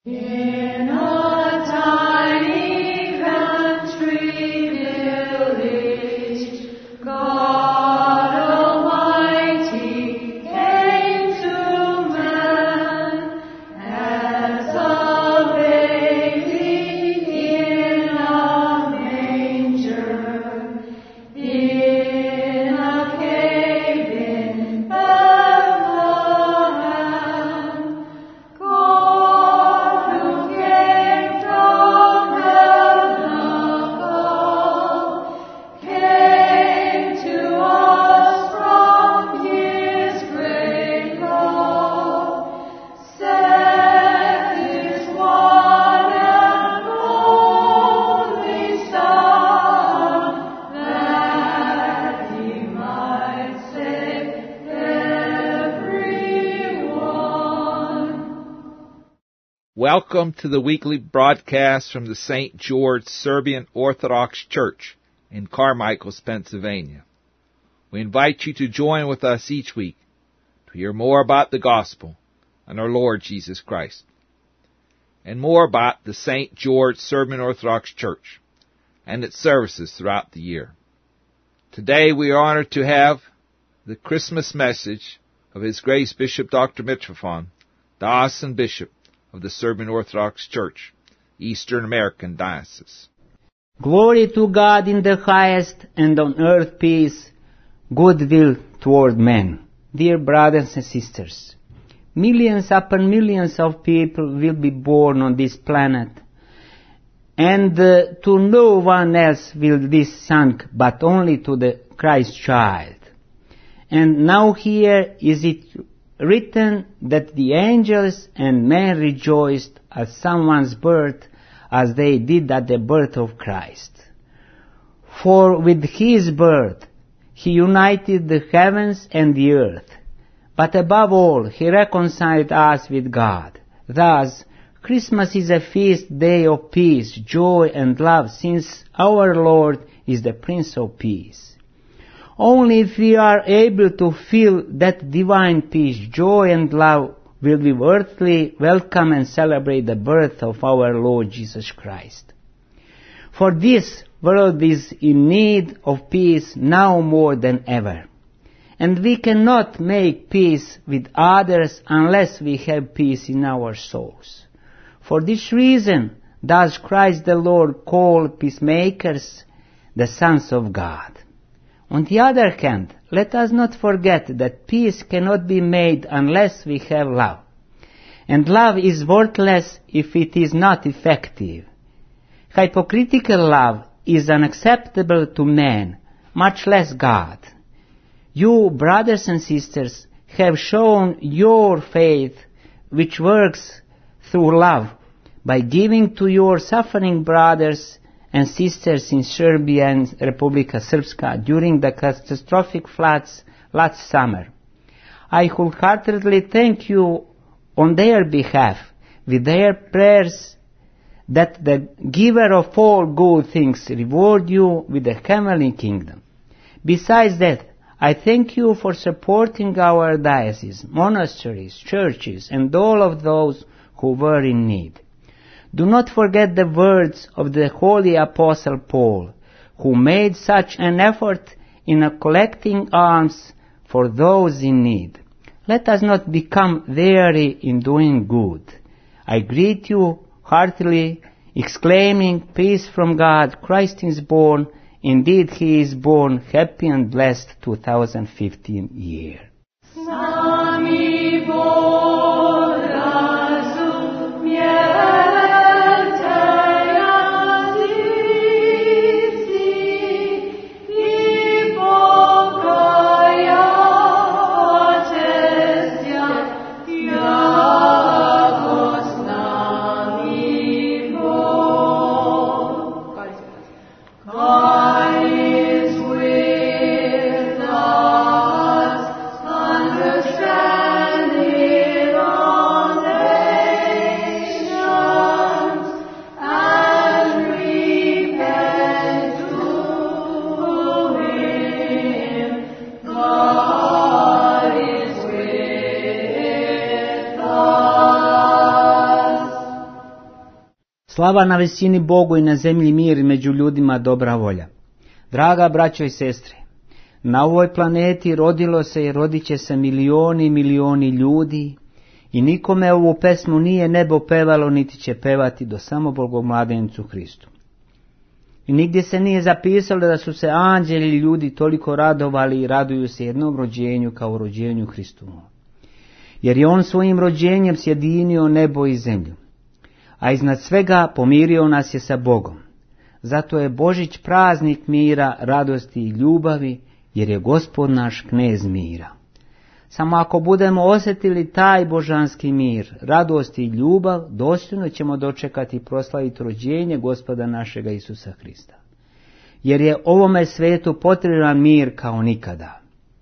In a tiny country village, God Almighty came to man as a baby in a manger, in a cave in Bethlehem. God who came from heaven above came to us from His great love, sent His one and only Son, that He might save everyone. Welcome to the weekly broadcast from the St. George Serbian Orthodox Church in Carmichaels, Pennsylvania. We invite you to join with us each week to hear more about the gospel and our Lord Jesus Christ, and more about the St. George Serbian Orthodox Church and its services throughout the year. Today we are honored to have the Christmas message of His Grace Bishop Dr. Mitrophon, diocesan bishop of the Serbian Orthodox Church, Eastern American Diocese. Glory to God in the highest, and on earth peace, goodwill toward men. Dear brothers and sisters, millions upon millions of people will be born on this planet, and to no one else will this sung but only to the Christ child. And now here is it written that the angels and men rejoiced at someone's birth as they did at the birth of Christ. For with His birth He united the heavens and the earth, but above all He reconciled us with God. Thus, Christmas is a feast day of peace, joy and love, since our Lord is the Prince of Peace. Only if we are able to feel that divine peace, joy and love will we worthily welcome and celebrate the birth of our Lord Jesus Christ. For this world is in need of peace now more than ever. And we cannot make peace with others unless we have peace in our souls. For this reason does Christ the Lord call peacemakers the sons of God. On the other hand, let us not forget that peace cannot be made unless we have love. And love is worthless if it is not effective. Hypocritical love is unacceptable to man, much less God. You, brothers and sisters, have shown your faith, which works through love, by giving to your suffering brothers and sisters in Serbia and Republika Srpska during the catastrophic floods last summer. I wholeheartedly thank you on their behalf with their prayers that the giver of all good things reward you with the heavenly kingdom. Besides that, I thank you for supporting our diocese, monasteries, churches, and all of those who were in need. Do not forget the words of the Holy Apostle Paul, who made such an effort in collecting alms for those in need. Let us not become weary in doing good. I greet you heartily, exclaiming, Peace from God, Christ is born. Indeed, He is born. Happy and blessed 2015 year. Sami God is with us, under Slava na visini Bogu i na zemlji mir, među ljudima dobra volja. Draga braćo i sestre, na ovoj planeti rodilo se i rodit će se milioni i milioni ljudi i nikome ovu pesmu nije nebo pevalo niti će pevati do samo Bogomladencu Hristu. I nigdje se nije zapisalo da su se anđeli i ljudi toliko radovali i raduju se jednom rođenju kao rođenju Hristovu. Jer je on svojim rođenjem sjedinio nebo i zemlju, a iznad svega pomirio nas je sa Bogom. Zato je Božić praznik mira, radosti i ljubavi, jer je Gospod naš knez mira. Samo ako budemo osjetili taj božanski mir, radost i ljubav, dostojno ćemo dočekati i proslaviti rođenje Gospoda našega Isusa Hrista. Jer je ovome svetu potreban mir kao nikada.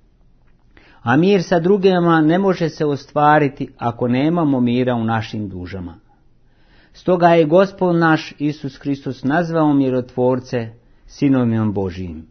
A mir sa drugima ne može se ostvariti ako nemamo mira u našim dušama. Stoga je Gospod naš Isus Hristos nazvao mirotvorce sinovima Božijim.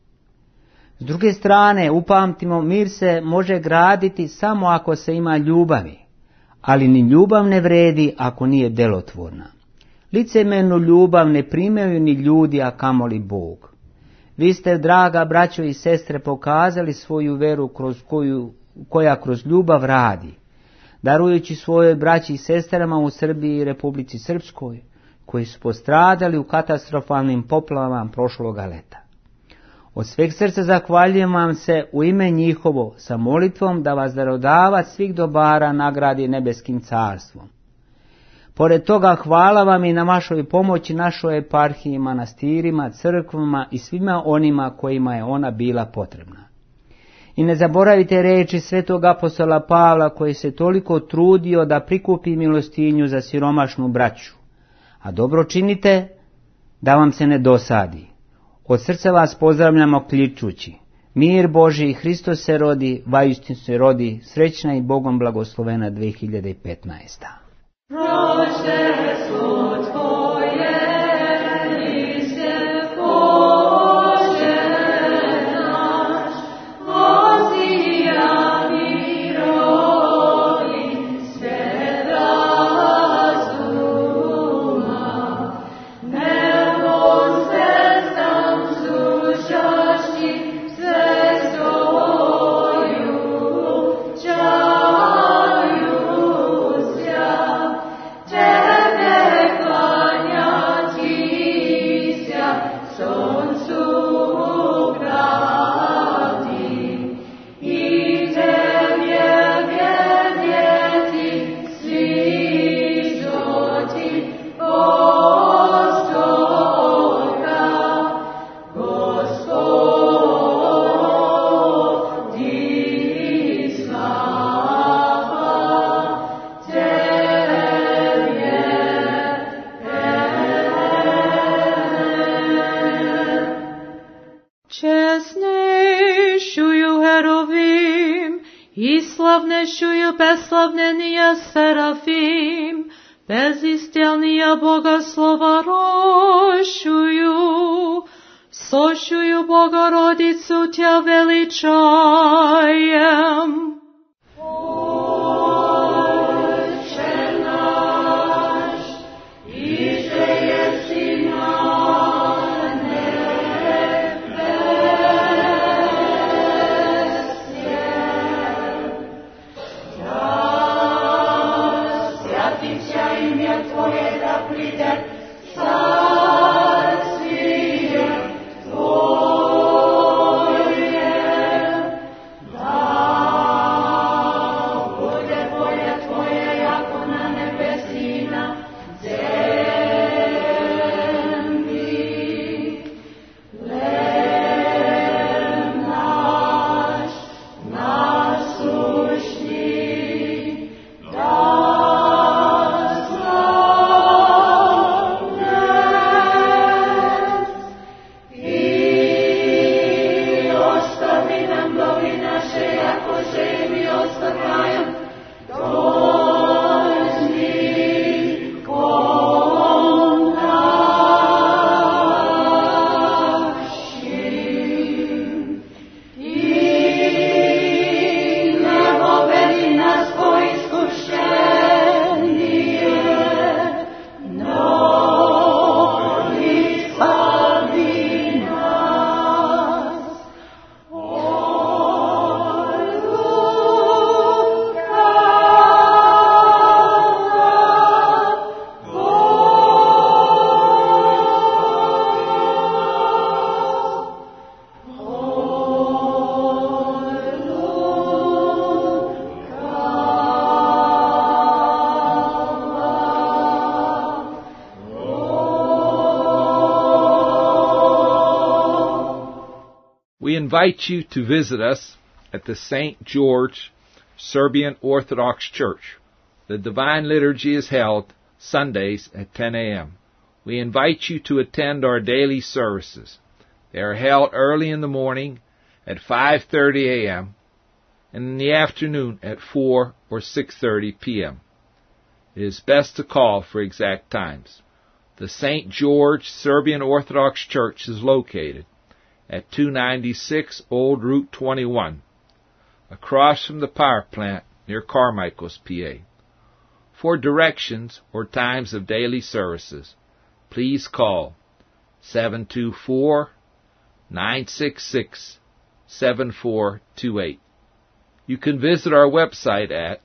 S druge strane, upamtimo, mir se može graditi samo ako se ima ljubavi, ali ni ljubav ne vredi ako nije delotvorna. Licemjernu ljubav ne primaju ni ljudi, a kamoli Bog. Vi ste, draga braćo i sestre, pokazali svoju veru koja kroz ljubav radi, darujući svojoj braći i sestrama u Srbiji i Republici Srpskoj, koji su postradali u katastrofalnim poplavama prošloga leta. Od sveg srca zahvaljujem vam se u ime njihovo sa molitvom da vas darodavac svih dobara nagradi nebeskim carstvom. Pored toga hvala vam i na vašoj pomoći našoj eparhiji, manastirima, crkvama i svima onima kojima je ona bila potrebna. I ne zaboravite riječi svetog apostola Pavla koji se toliko trudio da prikupi milostinju za siromašnu braću, a dobro činite da vam se ne dosadi. Od srca vas pozdravljamo kličući: mir Božji, Hristos se rodi, vaistinu se rodi, srećna i Bogom blagoslovena 2015. Proće su tvoje liste, Bože naš, vozija mirovi, sve razuma, nebo zvezdam slušašći, sve svoju čaju zja. Tebe klanjati se, soncu pravdi, i Tebe vjernjeti svi zoti Bostoga, Gospodi slava Tebe. Česnejšuju herovim, i slavnejšuju beslavnenija serafim, bezistjelnija bogoslova rošuju, sošuju Bogorodicu tja veličajem. Oče naš, iže jesi na invite you to visit us at the St. George Serbian Orthodox Church. The Divine Liturgy is held Sundays at 10 a.m. We invite you to attend our daily services. They are held early in the morning at 5:30 a.m. and in the afternoon at 4 or 6:30 p.m. It is best to call for exact times. The St. George Serbian Orthodox Church is located at 296 Old Route 21, across from the power plant near Carmichael's, PA. For directions or times of daily services, please call 724-966-7428. You can visit our website at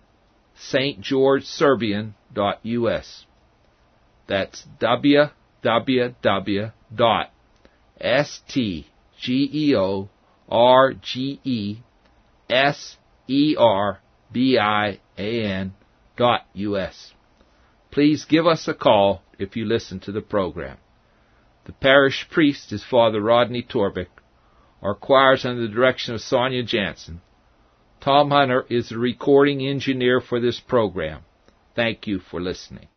stgeorgeserbian.us. That's www.stgeorgeserbian.us. Please give us a call if you listen to the program. The parish priest is Father Rodney Torvik. Our choir is under the direction of Sonia Jansen. Tom Hunter is the recording engineer for this program. Thank you for listening.